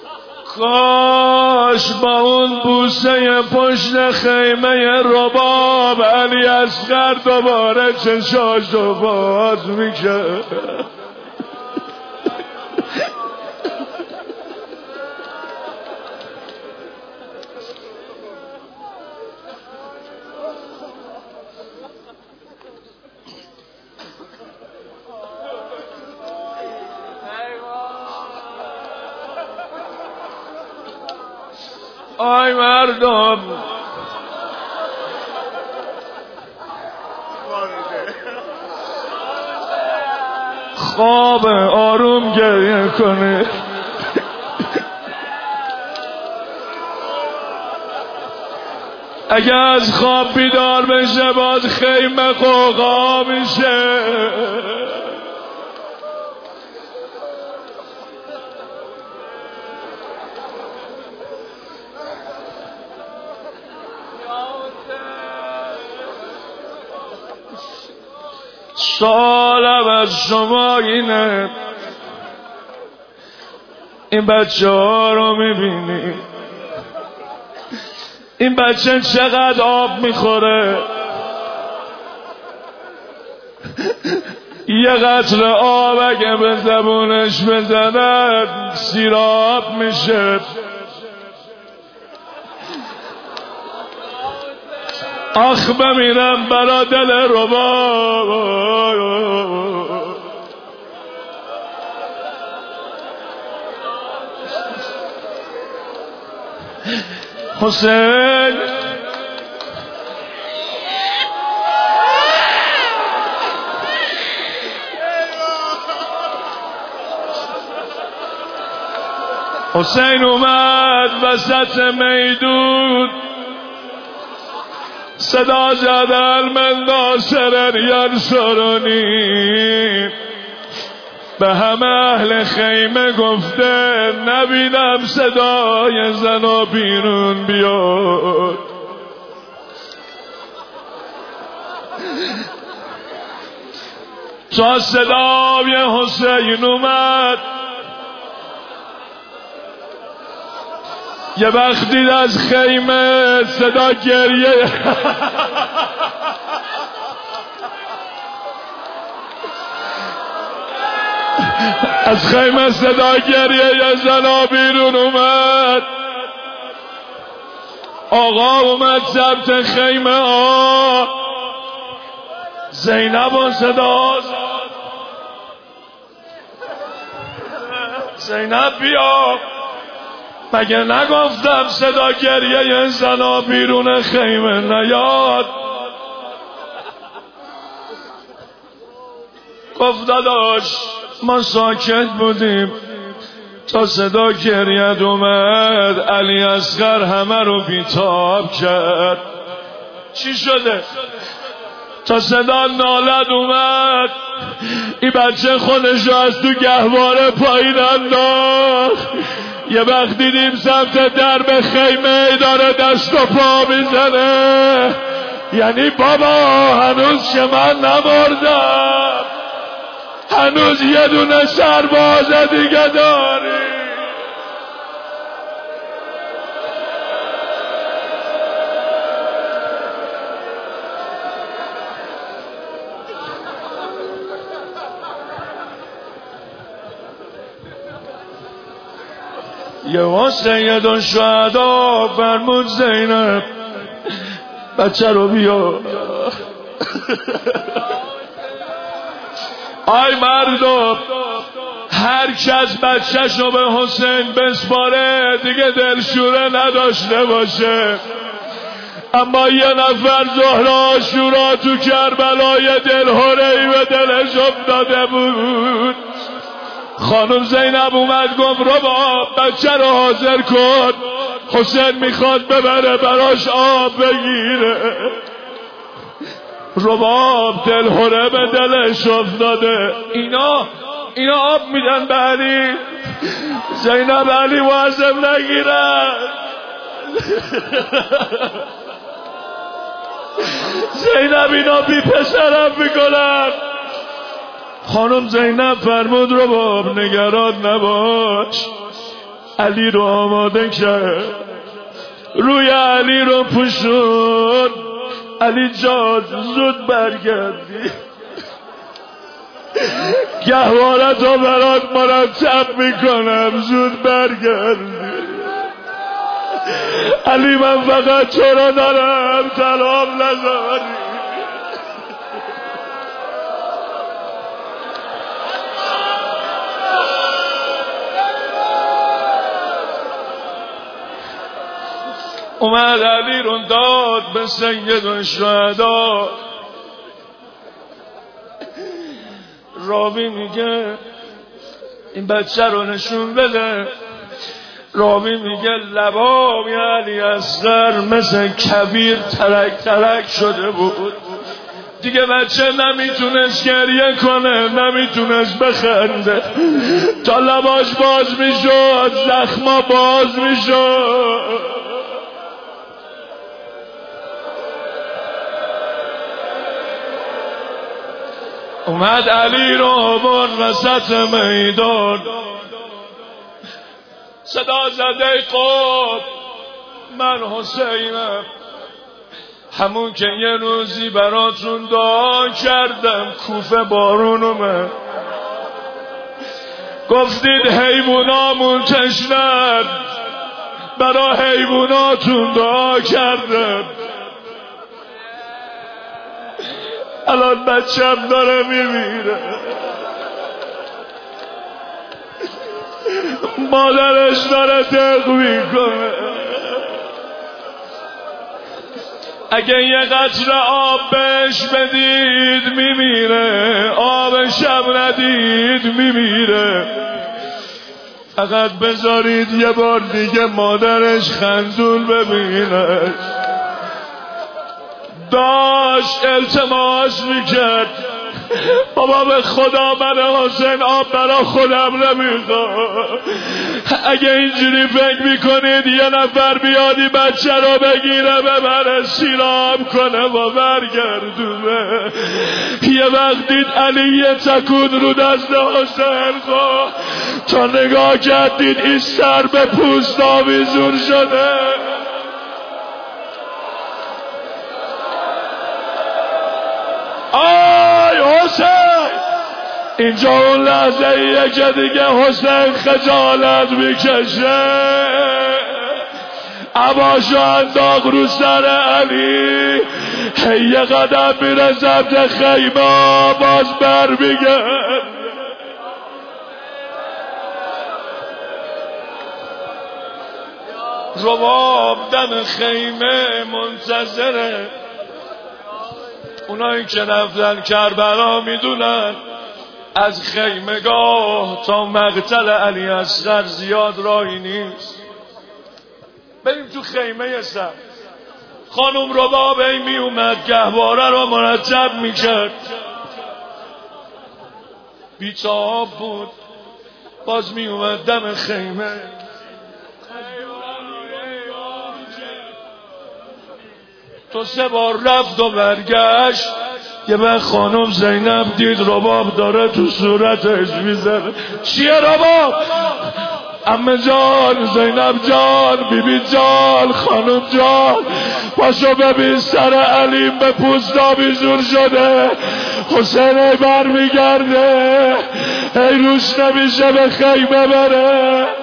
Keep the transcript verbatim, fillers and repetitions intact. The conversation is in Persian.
کاش با اون بوسه پشت خیمه رباب علی اصغر دوباره چشاشو باز میکرد. آی مردم، خواب آروم گریه کنه. اگه از خواب بیدار بشه باز خیمه قوقا میشه. سوالم از شما اینه، این بچه ها رو میبینی؟ این بچه چقدر آب میخوره؟ یه قطره آب اگه به زبونش بزند سیراب میشه. آخ بمیرم برا دل رباب. حسین حسین اومد وسط میدون، صدا زد من ناصر ینصرنی. به همه اهل خیمه گفته نبینم صدای زنا بیرون بیاد. تا صدای حسین اومد، یه وقت دید از خیمه صدا گریه از خیمه صدا گریه یه زنا بیرون اومد. آقا اومد سمت خیمه ها، زینب و صدا زد زینب بیا، مگه نگفتم صدا گریه یه زنا بیرون خیمه نیاد؟ گفت داداش ما ساکت بودیم تا صدا گریت اومد، علی اصغر همه رو بیتاب کرد. چی شده؟ تا صدا نالت اومد این بچه خودشو از تو گهواره پایین انداخت. یه وقت دیدیم سمت درب خیمه داره دست و پا میزنه، یعنی بابا هنوز که من نمردم، هنوز یه دونه سرباز دیگه داری. یه و سید و شهدا فرمود زینب بچه رو بیا. آی مردم، هر کس بچه‌ش رو به حسین بسپاره دیگه دلشوره نداشته باشه. اما یه نفر زهره عاشورا تو کربلای دلهره‌ای به دلش افتاده بود. خانم زینب اومد گفت رباب بچه رو حاضر کن، حسین میخواد ببره براش آب بگیره. رباب دلهره به دلش افتاده، اینا اینا آب میدن به علی. زینب علی واظب نگیرن. زینب اینا بی پسرم میکنن. خانم زینب فرمود رباب نگران نباش، علی رو آماده کرد، روی علی رو پوشون. علی جان زود برگردی، گهوارت رو برات مرتب میکنم، زود برگردی. علی من فقط تو رو دارم، سلام نذاری. اومد علی رو داد به سید الشهدا. راوی میگه این بچه رو نشون بده. راوی میگه لبای علی اصغر مثل کبیر ترک ترک شده بود دیگه. بچه نمیتونست گریه کنه، نمیتونست بخنده، تا لباش باز میشد زخما باز میشد. اومد علی رو آورد وسط میدان، صدا زده قب من حسینم، همون که یه روزی براتون دعا کردم کوفه بارون اومد، گفتید حیوانامون تشنن، برا حیواناتون دعا کردم. الان بچم داره میمیره، مادرش داره دق میکنه. اگه یه قطره آب بهش بدید میمیره، آبش هم ندید میمیره. فقط بذارید یه بار دیگه مادرش خندون ببینه. داشت التماس میکرد بابا به خدا من حسین آب برا خودم نمیخوام. اگه اینجوری فکر میکنید یه نفر بیادی بچه رو بگیره ببره سیراب کنه و برگردونه. یه وقت دید علی یه تکون رو دست حسین خود، تا نگاه کردید این سر به پوست آویزون شده. آی حسین، اینجا اون لحظه ایه که دیگه حسین خجالت میکشه، عباشو انداغ رو سر علی، یه قدم میره سمت خیمه، باز بر میگرد. رباب دم خیمه منتظره. اونایی که رفتن کربلا میدونن از خیمگاه تا مقتل علی اصغر زیاد راهی نیست. بریم تو خیمه سر. خانم رباب ای می اومد گهواره رو مرتب میکرد، بیتاب بود، باز می اومد دم خیمه. تو سه بار رفت و برگشت. یه به خانم زینب دید رباب داره تو صورتش میزنه. چیه رباب؟ عمه جان، زینب جان، بیبی جان، خانم جان، پاشو ببین سر علی به پوست آویزون شده. حسین ای بر میگرده، ای روش نمیشه به خیمه بره.